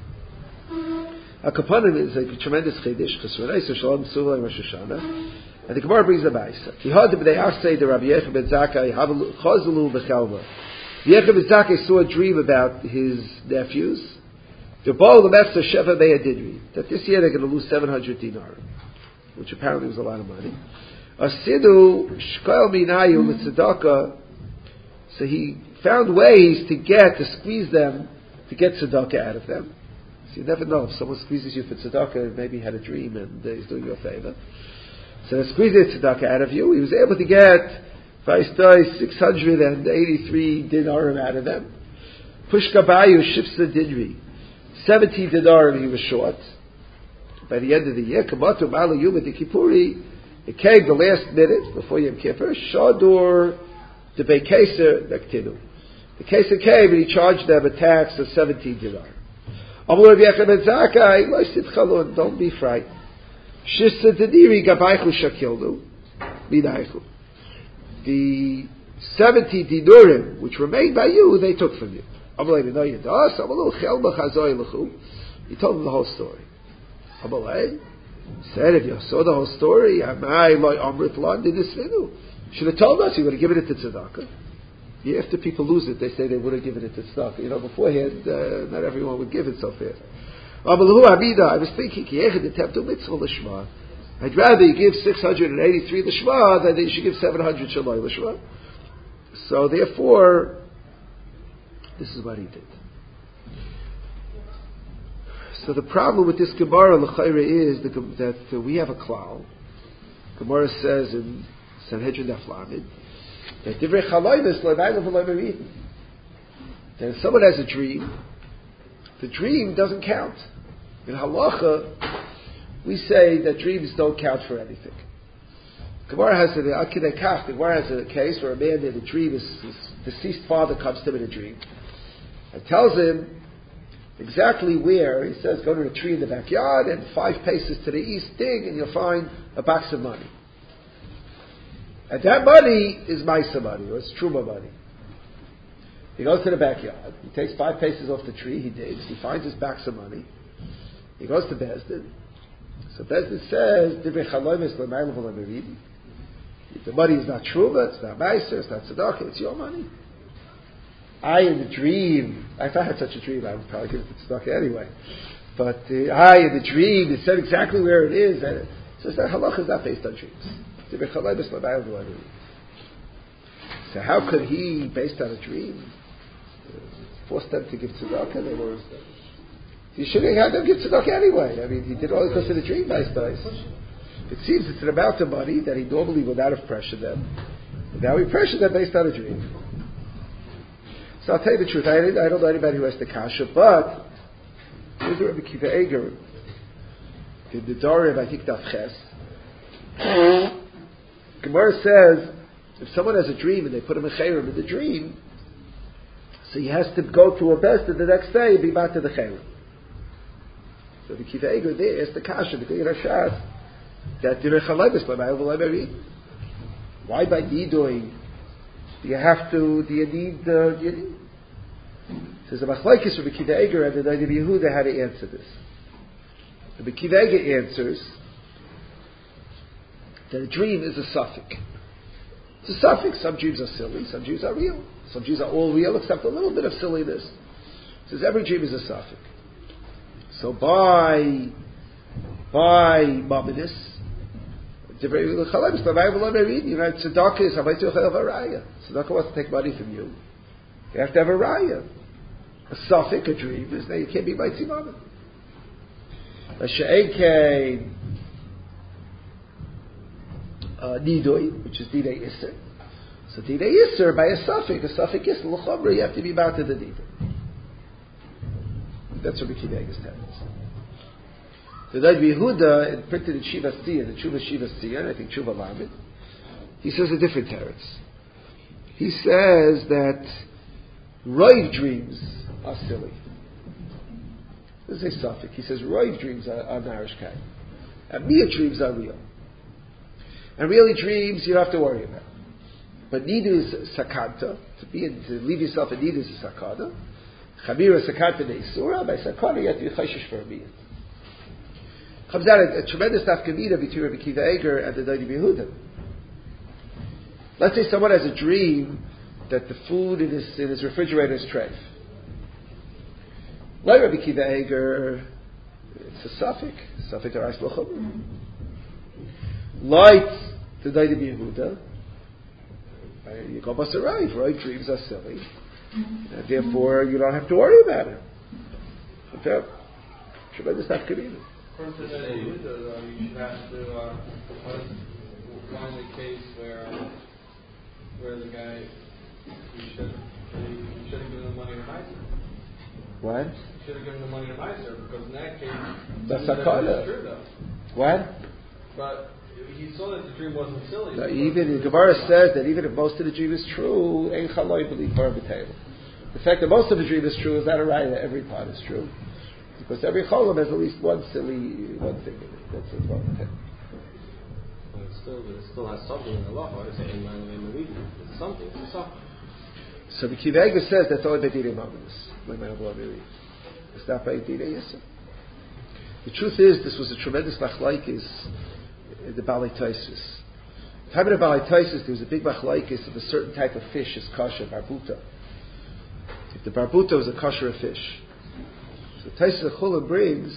A kapanim is a tremendous chiddush because when I say Shalom Suva and Rosh Hashanah, and the Gemara brings a b'aisa. Ki had they are say the Rabbi Yechon ben Zakkai chazulu b'chelva. Yechon ben Zakkai saw a dream about his nephews. The ball the master Sheva Be'adidri that this year they're going to lose seven hundred dinar, which apparently was a lot of money. Asidu shkoil minayu l'tzedakah. So he found ways to get to squeeze them to get tzedakah out of them. So you never know if someone squeezes you for tzedakah, maybe he had a dream and uh, he's doing you a favor. So to squeeze the tzedakah out of you, he was able to get six hundred eighty-three dinarim out of them. Pushkabayu shipsa dinri, seventy dinarim he was short. By the end of the year, Kamatu Malu Yom Kipuri, it came the last minute before Yom Kippur. Shadur the Bekeser Naktinu. The Keser came and he charged them a tax of seventeen dinar. Amul Rav Yechon ben Zakkai, lo sitchalun, don't be frightened. Shissa Dediri Gabaychu Shakilnu, Minaychu. The seventy dinurim which remained by you, they took from you. Amul Rav Yechon Das, Amul Chel B'Chazoy L'chu. He told them the whole story. Amul said, if you saw the whole story, Amai Loi Amrit Lon Dinisvinu. Should have told us he would have given it to tzedakah. Yeah, after people lose it, they say they would have given it to tzedakah. You know, beforehand, uh, not everyone would give it so fast. I was thinking, I'd rather you give six hundred eighty-three l'shma than you should give seven hundred shaloi l'shma. So therefore, this is what he did. So the problem with this Gemara l'chayre is the, that uh, we have a klal. Gemara says in Sanhedrin Daf Lamed that divrei chalomis lo'nayla v'lo merid. That if someone has a dream, the dream doesn't count. In halacha, we say that dreams don't count for anything. Gemara has a Akidei Kach. The Gemara has a case where a man in a dream, his, his deceased father comes to him in a dream and tells him exactly where. He says, go to a tree in the backyard and five paces to the east, dig, and you'll find a box of money. And that money is Maisa money, or it's Truma money. He goes to the backyard. He takes five paces off the tree. He digs. He finds his box of money. He goes to Bezdin. So Bezdin says, the money is not Truma, it's not Maisa, it's not Tzedakah, it's your money. I, in the dream, if I had such a dream, I would probably give it to Tzedakah anyway. But uh, I, in the dream, it said exactly where it is. And it says that halacha is not based on dreams. So how could he, based on a dream, force them to give tzedakah? They were. He should have had them give tzedakah anyway. I mean, he did all because of the dream, nice, nice. It seems it's an amount of money that he normally would not have pressured them. But now he pressured them based on a dream. So I'll tell you the truth. I, I don't know anybody who has the kasha, but here's the Rabbi Kiva Eger in the Dorim, I think Daf Ches. Gemara says, if someone has a dream and they put him a chayrim in the dream, so he has to go to a best and the next day be back to the chayrim. So the Kiva Eger there is the kasha, the Gemara Shas, that direi chalaybis l'mayil v'laymerid. Why by nidoing do you have to? Do you need? Uh, do you need? There's a machlokes for Rabbi Akiva Eiger and the Noda B'Yehuda how to answer this. Rabbi Akiva Eiger answers that a dream is a suffix. It's a suffix. Some dreams are silly, some dreams are real. Some dreams are all real except a little bit of silliness. It says every dream is a suffix. So by by Mamadis, you know, tzedakah is tzedakah wants to take money from you. You have to have a raya. A suffix, a dream, is that you can't be mighty mamad. A she'ekein nidoi, which is didei iser. So didei iser by a suffix, a suffix is l'chomra. You have to be bound to the nidoi. That's what Rabbi Akiva Eiger's telling us. The Noda B'Yehuda, it printed in Shiva Tzia, the Tshuva Shiva Tzia, and I think Tshuva Lamed, he says a different teretz. He says that roiv dreams are silly. This is a suffix. He says roiv dreams are, are narish kai. And miyat dreams are real. And really dreams you don't have to worry about. But nidu is sakanta. To be in, to leave yourself in nidu is a sakana. Chabira sakanta neisura. By sakana you have to be chayshish for a miyat. Comes out a, a tremendous nafkamina between Rabbi Akiva Eiger and the Noda B'Yehuda. Let's say someone has a dream that the food in his, in his refrigerator is treif. Like Rabbi Akiva Eiger, it's a suffix. Suffix or ice l'chum. Like the Noda B'Yehuda, you go bust a right. Right dreams are silly. And therefore you don't have to worry about it. Okay? Tremendous nafkamina. According to the Yehuda, though, you should have to uh, find the case where uh, where the guy you should you should have given the money to Meiser. What? You should have given the money to Meiser because in that case that's that was true though. What? But he saw that the dream wasn't silly. No, even the Gemara says that even if most of the dream is true, ein chaloi b'li bar b'teilim. The fact that most of the dream is true is not a right that every part is true. Because every cholam has at least one silly one thing in it. That's what's wrong with it. But it still, it still has something in the law. It's in my in the reading. It's something. It's something. So Rabbi Akiva Eiger says that's only by Didei Mamadus. It's not by Didei Yisrael. The truth is, this was a tremendous machlaikis in the Balei Taisus. The time of the Balei Taisus, there was a big machlaikis of a certain type of fish is kosher, barbuta. If the barbuta was a kosher fish. So Taisus Achula brings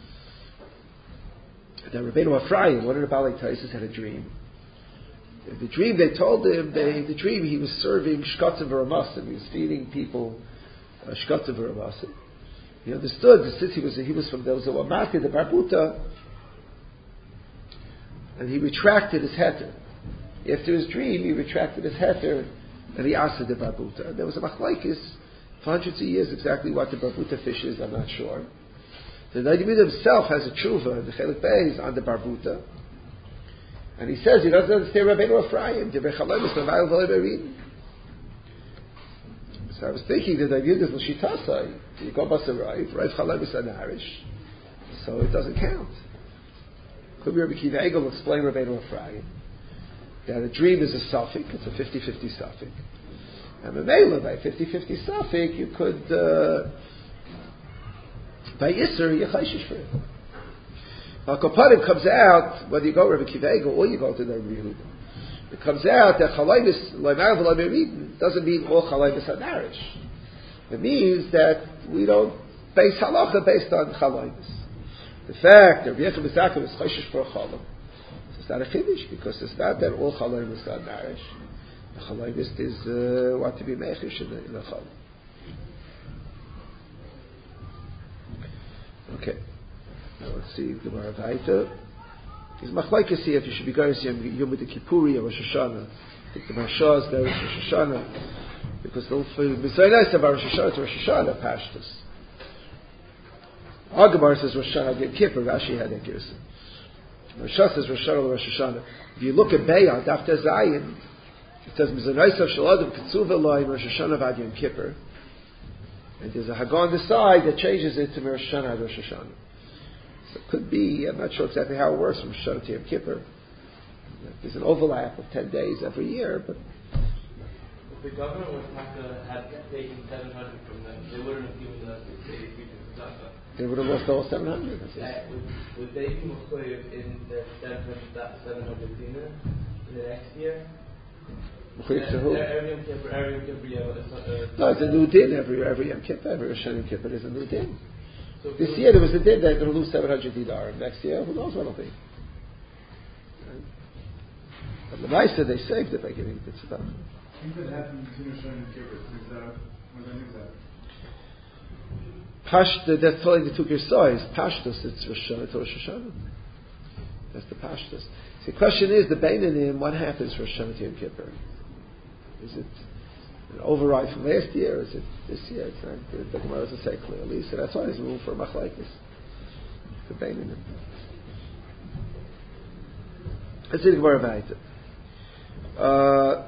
that Rabbeinu Ephraim, one of the Balei Taisus, had a dream. The dream, they told him, they, the dream he was serving shkatzim v'ramasim. He was feeding people uh, shkatzim v'ramasim. He understood that since he was he was from there was a wamati, the barbuta, and he retracted his heter. After his dream, he retracted his heter, and he asked the barbuta. And there was a machlaikis for hundreds of years exactly what the barbuta fish is. I'm not sure. The Noda B'Yehuda himself has a tshuva, the Chelik Beis, on the barbuta. And he says he doesn't understand Rabbeinu Ephraim. So I was thinking that I viewed this l'shitasai. You go bust a rive, rive chalem is anarish, so it doesn't count. Could be Rabbi Akiva Eiger will explain Rabbeinu Ephraim that a dream is a suffix. It's a fifty-fifty suffix. And a mela by fifty-fifty suffix, you could uh, by Yisr you chayshish for it. Al Kaparim comes out, whether you go Rabbi Akiva Eiger or you go to the Noda B'Yehuda, it comes out that Chalayvis Loimar V'Loimeridin doesn't mean all Chalayvis are narish. It means that we don't base halacha based on Chalayvis. The fact that Rabbi Yechon Mizakim is chayshish for a chalam, it's not a chiddush because it's not that all Chalayvis are narish. The Chalayvis is uh, what to be mechish in the, in the chalam. Okay. Now let's see Gemara Vaita. Is machlokes here if you should be going to Yom Kippuri or Rosh Hashanah. I think the Marsha is there is Rosh Hashanah because the it's very nice of Rosh Hashanah to Rosh Hashanah pashtus. Our Gemara says Rosh Hashanah Yom Kippur. Rashi had that girsa. Marsha says Rosh Hashanah Rosh Hashanah. If you look at Be'ah after Zayin, it says Mizanayis Shaladam Ketzuva Loi Rosh Hashanah Vad Yom Kippur, and there's a Haggah on the side that changes it to Rosh Hashanah Rosh Hashanah. So it could be, I'm not sure exactly how it works from Rosh Hashanah to Yom Kippur. There's an overlap of ten days every year, but the government would have to have taken seven hundred from them. They wouldn't have given us the eighty-three percent. They would have lost all seven hundred. Uh, would, would they be included in the seven hundred dinar in the next year? Mechuyev to who? Every Yom Kippur, every Yom Kippur, yeah, but it's not, uh, No, it's a new din every every Yom Kippur, every Rosh Hashanah Yom Kippur is a new din. So This year there was a din they're going to lose seven hundred dinar. Next year, who knows what it'll be? But the Maisa, they saved it by giving it to tzedakah. Things that happen between Rosh Hashanah and Kippur, is that, what that is that? Pashta, that's telling the two size. Pashtus, it's Rosh Hashanah to Rosh Hashanah. That's the Pashtus. So the question is, the Beinanim, what happens for Rosh Hashanah to Yom Kippur? Is it an override from last year, or is it this year? It's not, the Gemara doesn't say clearly, so that's why there's room for Machlaikis. The Beinanim. Let's see the Gemara about it. Uh,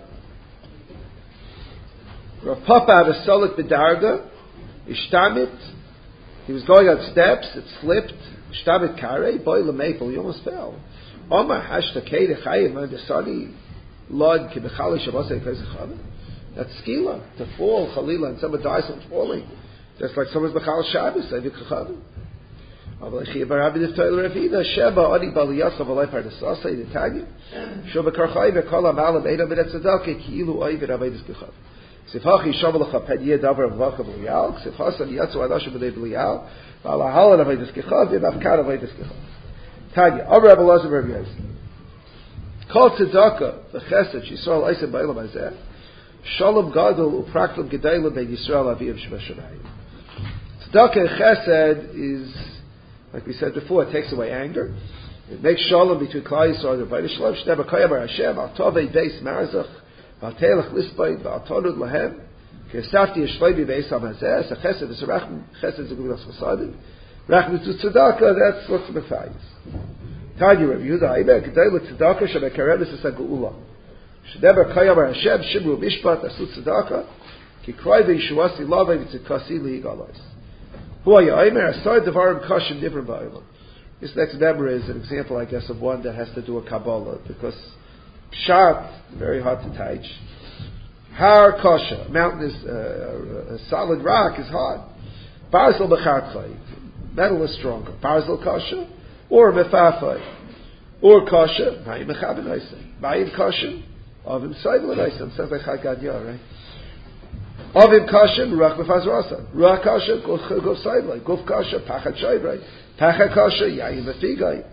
Rav Papa had a solik b'darga, ishtamit. He was going on steps, it slipped. Ishtamit kare, boy l'meipel, he almost fell. Omar hashta kei dechayiv man desani lod ki b'chali shabasei k'ezechavim. That's skila, to fall, chalila, and someone dies from falling. That's like someone's b'chal Shabbos, sayvik chachavim. Avalechi barabi niftoil revina, sheba adi bali yasav alay pardasasa, yidetagim. Shoba karchai v'kol amalam eidam b'netzadake, ki ilu oivid avaydis k'chavim. Sifhachi shavalacha pediyeh davar v'vacha b'liyal, sifhasan yatsu adashu b'lei b'liyal, v'alahalan avaydis k'chavim, v'avkan avaydis k'chavim. Tanya, Amr Rabbi Elazar Rabbi Yosef. Kol tzedakah, v'chesed, Yisrael eisem ba'ilam hazeh, shalom gadol u'praklam gedayla ben Yisrael aviyim shvashanayim. Tzedakah and chesed is, like we said before, it takes away anger. It makes shalom between Klal Yisrael and Bnei Shalom. Shnei b'kayam ar Hashem, al tovei beis marzach, al teilach lisbayit, al tonud lahem, ki esafti yishloi b'beis am-hazeh, so chesed is a rachim, chesed is a gumilas chasadim. Rachim to tzedakah, that's what's the methayis. Tanya Rabbi Yehuda Aimer, gedayla tzedakah, shemekerenes es ha-geula. Shnei b'kayam ar Hashem, shimru mishpat, asu tzedakah, ki kroi v'yishuasi lavei v'tzidkasi li'igalois. Who are you? Aimer, asar devarim kashim nivrim ba'olam. This next memory is an example, I guess, of one that has to do with Kabbalah, because Pshat, very hard to teach. Har Kasha, a mountain is, uh, a solid rock is hard. Barzel B'chartzai, metal is stronger. Barzel Kasha, or Mefafai, or Kasha, Mayim Mechabin Oisem. Mayim Kasha, Avim Seibel Oisem, sounds like Chagadyah, right? Avim Kasha, Ruach Mefaz Rasa. Ruach Kasha, Guf Seibel, Guf Kasha, Pachat Shaibrei. Pachat Kasha, Yayin Mefigai.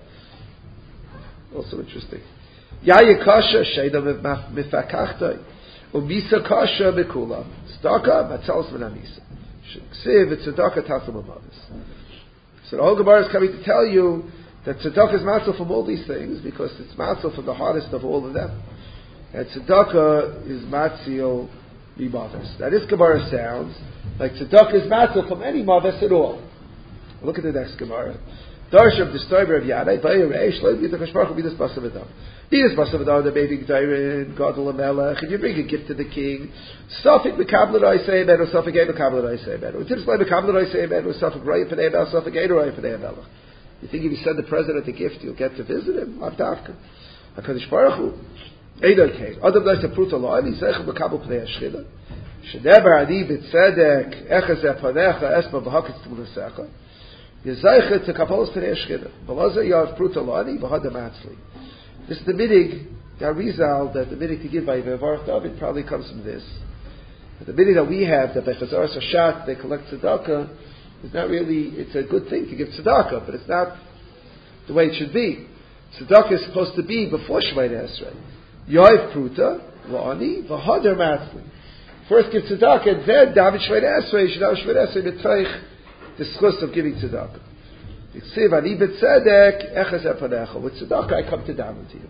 Also interesting. Yayin Kasha, Sheida Mifakachtai. Umisa Kasha Mikula. Tzedakah, Matzalos Menamisa. Ksiv, it's Tzedakah Tatzim Amavis. So the whole Gemara is coming to tell you that Tzedakah is matzil from all these things, because it's matzil from the hardest of all of them. And Tzedakah is matzil mimavis. Now this Gemara sounds like Tzedakah is matzil from any mavis at all. Look at the next Gemara. Darsh of the story of Yadai, Bayer Reish, Leib Yitach Hashparach, Midas Basavadam. Midas Basavadam, the baby Gdairin, Gadol Amelech, and you bring a gift to the king. Suffolk Mekablet I say better, Suffolk Ein Mekablet I say better. It's like Mekablet I say better, Suffolk Raya Panei Mel, Suffolk Ein Raya Panei Melech. You think if you send the president a gift, you'll get to visit him? Avdavka. HaKadosh Baruch Hu. Eidah came. Adam Dais Apruta Lo'ani, Zech Mekabel Panei Hashchina. Shenever Ani B'tzedek, Echaz Epanecha, Esma B'hakitz T'munasecha. Yezaychet to Kapolos Penei Hashchina. B'laza Yav Pruta Lo'ani, B'hada Matzli. This is the midig, the Arizal, that the midig to give by Vevarach David probably comes from this. The midig that we have, that by Chazaras Hashat, they collect tzedakah, is not really, it's a good thing to give tzedakah, but it's not the way it should be. Tzedakah is supposed to be before Shemay Esrei. Yoiv Pruta, Lo'ani, V'hadar Matzli. First give tzedakah, and then David Shemay Esrei, Shemay Esrei, B'tzeich, the schus of giving tzedakah. Yiksiv ani b'tzedek echaz epanecha. With tzedakah I come to down to you.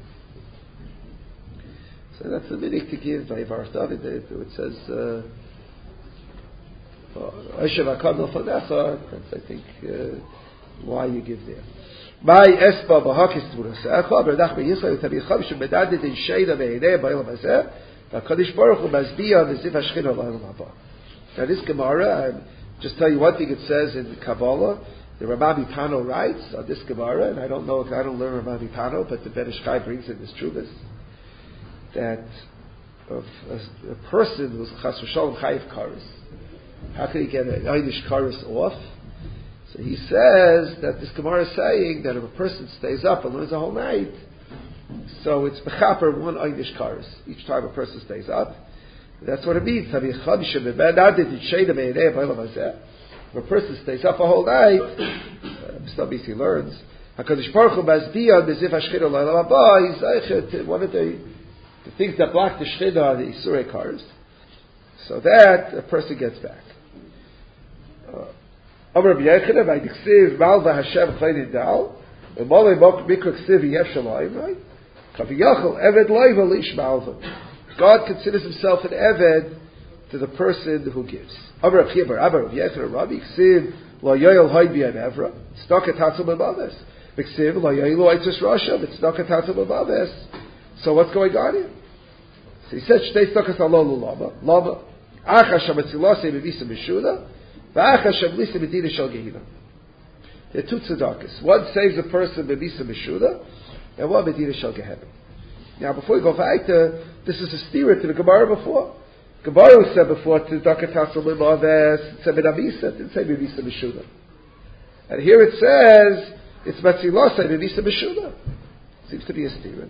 So that's the minik to give by Varach David. It says, Eshev akam l'fanecha. That's I think uh, why you give there. My espa b'hakis t'munasecha b'redach b'yisrael t'abicham shemedaded in sheida ve'edeh b'aylam hazeh v'akadosh baruch hu mazbiya v'ziv hashchina l'aylam haba. Now this Gemara, I'm just tell you one thing it says in Kabbalah. The Rambam Pano writes on this Gemara, and I don't know if I don't learn Rambam Pano, but the Ben Ish Chai brings in this Trubis, that of a, a person who's chas v'shalom chayiv kares. How can he get an einish kares off? So he says that this Gemara is saying that if a person stays up and learns the whole night, so it's bechaper one einish kares each time a person stays up. That's what it means. If a person stays up a whole night, uh, he learns. HaKadosh Baruch Hu Bazbiya Beziv HaShchina L'Olam Haba. He's Eichet. One of the, the things that block the Shchina are the Isurei Kares. So that a person gets back. Amar Rabbi Yochanan, by Diksiv Malva Hashem Chayid Dal, Umalei Mok Mikra Ksiv Yesh Shalayim, right? Kaviyachol Eved Loiva Lish Malva. God considers himself an Eved to the person who gives. Amar Rabbi Chibar, Amar Rabbi Yochanan, Rabbi Ksiv Lo Yoyel Hoyd B'Yam Evra, Tzedakah Tatzal B'Maves. Ksiv Lo Yoyel Oitzos Rasha, Tzedakah Tatzal B'Maves. So what's going on here? So he said, Shtei Tzedakah Alolu Lama, Lama, Acha Shametzilase B'Visa Mishuda, V'acha Shamlisa B'Dina Shal Gehina. There are two tzedakahs. One saves a person B'Visa Mishuda, and one B'Dina Shal Gehina. Now, before we go weiter, this is a steer to the Gemara before. Gemara said before, Tzedakah Tatzal B'Maves, it said B'Navisa, it didn't say B'Visa Mishuda. And here it says, it's Matzilase B'Visa Mishuda. Seems to be a steer.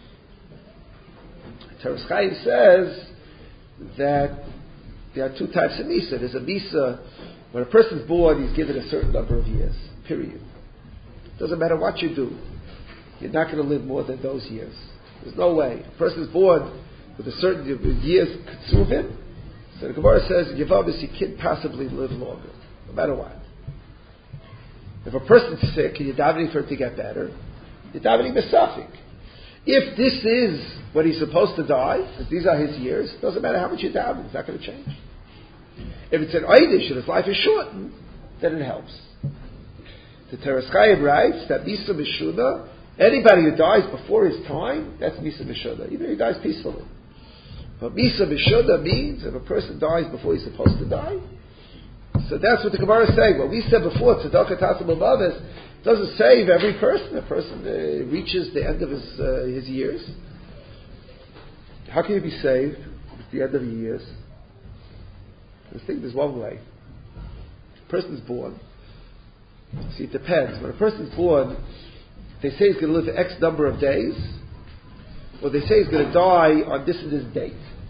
Teres Chaim says that there are two types of Misa. There's a Misa, when a person's born, he's given a certain number of years, period. Doesn't matter what you do, you're not going to live more than those years. There's no way. A person's born with a certain years Ktsuvim, so the Gemara says, Yavamis, you can't possibly live longer, no matter what. If a person's sick and you're davening for him to get better, you're davening Mesafik. If this is when he's supposed to die, if these are his years, it doesn't matter how much you daven, it's not going to change. If it's an Eidish and his life is shortened, then it helps. The Teres Chaim writes that Misa Mishuda, anybody who dies before his time, that's Misa Mishuda, even if he dies peacefully. But Misa Mishuda means if a person dies before he's supposed to die, so that's what the Gemara is saying. What we said before, Tzedakah Tatzal B'Maves, doesn't save every person. A person uh, reaches the end of his uh, his years. How can you be saved at the end of your years? I think there's one way. A person's born. See, it depends. When a person's born, they say he's going to live X number of days, or they say he's going to die on this and this date.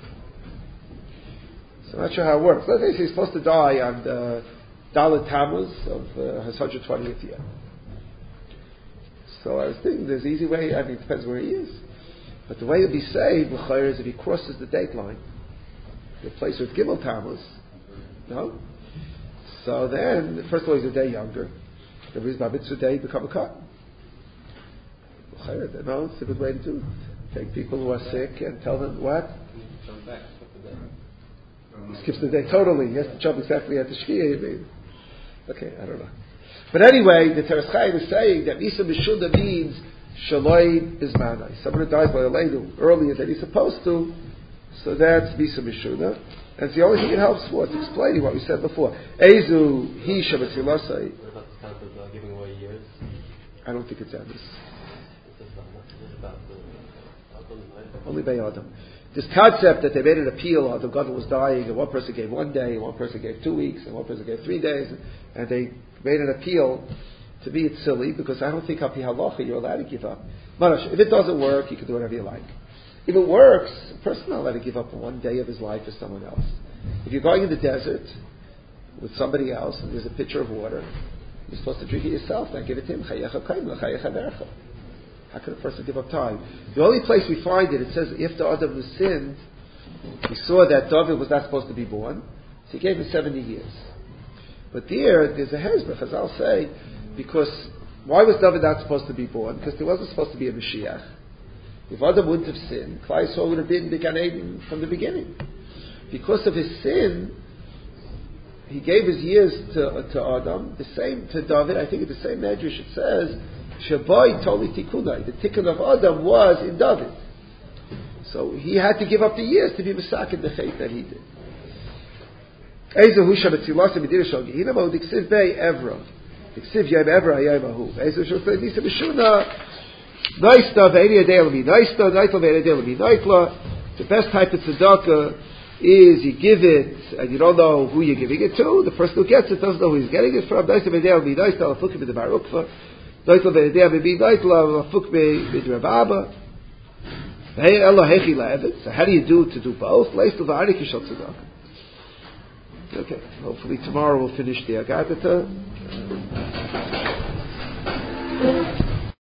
So I'm not sure how it works. Let's say he's supposed to die on the Dalet Tammuz of uh, his one hundred twentieth year. So I was thinking there's an easy way. I mean, it depends where he is. But the way to be saved, l'chayr, is if he crosses the date line. The place where it's Gimel Tammuz. No? So then, first of all, he's a day younger. If he's Bar Mitzvah day, become a cotton. L'chayr, no, it's a good way to do it. Take people who are sick and tell them what? Jump back, skip the day. He skips the day totally. He has to jump exactly at the Shkia, you mean? Okay, I don't know. But anyway, the Teres Chaim is saying that Misa Mishuda means Shaloi Bizmanai. Someone who dies by a lady earlier than he's supposed to, so that's Misa Mishuda. And it's the only thing it helps for. It's explaining what we said before. Ezu Hi Shabbatzilasai. What about the concept of giving away years? I don't think it's Emes. It's about the Only by Adam. This concept that they made an appeal on the God was dying, and one person gave one day, and one person gave two weeks, and one person gave three days, and they made an appeal. To me, it's silly because I don't think Hapi Halacha you're allowed to give up. Marash, if it doesn't work, you can do whatever you like. If it works, a person is not allowed to give up one day of his life for someone else. If you're going in the desert with somebody else and there's a pitcher of water, you're supposed to drink it yourself, not give it to him. How could a person give up time? The only place we find it, it says if the Adam was sinned, he saw that David was not supposed to be born, so he gave him seventy years. But there, there's a hezbollah, as I'll say, because why was David not supposed to be born? Because there wasn't supposed to be a Mashiach. If Adam wouldn't have sinned, Klai Yisrael would have been the Gan Eden from the beginning. Because of his sin, he gave his years to, uh, to Adam, the same to David. I think in the same medrash it says, Shabai Toli Tikunai. The tikkun of Adam was in David. So he had to give up the years to be Masak the faith that he did. Ezu Husha Betzilasa Medina Shal Gehina Mo Diksiv Bei Evra. Diksiv Yem Evra Hayim Ahu. Ezu Shal Gehina Nisa B'Shuna Naista Ve'eni Adei Levi Naista Naitla Ve'eni Adei Levi Naitla The best type of tzedakah is you give it and you don't know who you're giving it to. The person who gets it doesn't know who he's getting it from. So how do you do to do both? Okay, hopefully tomorrow we'll finish the Agadata.